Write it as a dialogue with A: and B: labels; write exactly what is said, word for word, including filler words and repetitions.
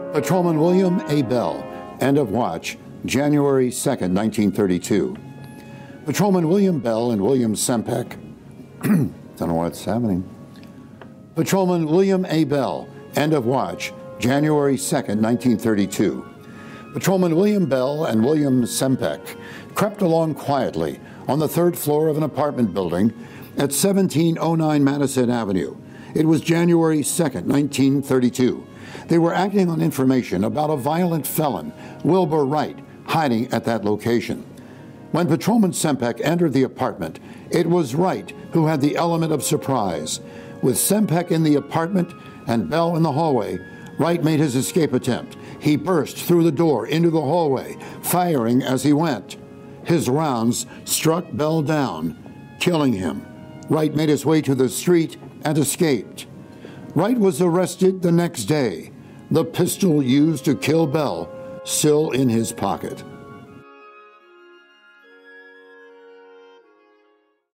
A: Patrolman William A. Bell, end of watch, January second, nineteen thirty-two. Patrolman William Bell and William Sempek, don't know what's happening. Patrolman William A. Bell, end of watch, January second, nineteen thirty-two. Patrolman William Bell and William Sempek crept along quietly on the third floor of an apartment building at seventeen oh nine Madison Avenue. It was January second, nineteen thirty-two. They were acting on information about a violent felon, Wilbur Wright, hiding at that location. When Patrolman Sempek entered the apartment, it was Wright who had the element of surprise. With Sempek in the apartment and Bell in the hallway, Wright made his escape attempt. He burst through the door into the hallway, firing as he went. His rounds struck Bell down, killing him. Wright made his way to the street and escaped. Wright was arrested the next day, the pistol used to kill Bell still in his pocket.